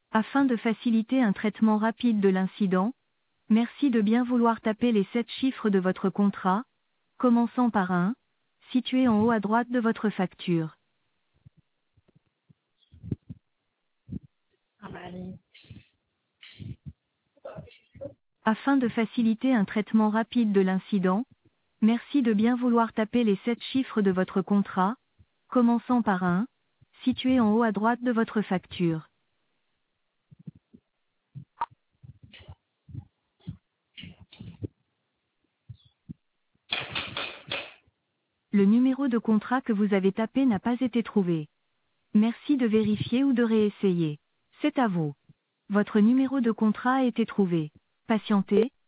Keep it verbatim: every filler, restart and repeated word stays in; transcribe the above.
Afin de faciliter un traitement rapide de l'incident, merci de bien vouloir taper les sept chiffres de votre contrat, commençant par un, situé en haut à droite de votre facture. Ah bah allez. Afin de faciliter un traitement rapide de l'incident, merci de bien vouloir taper les sept chiffres de votre contrat, commençant par un, situé en haut à droite de votre facture. Le numéro de contrat que vous avez tapé n'a pas été trouvé. Merci de vérifier ou de réessayer. C'est à vous. Votre numéro de contrat a été trouvé. Patientez,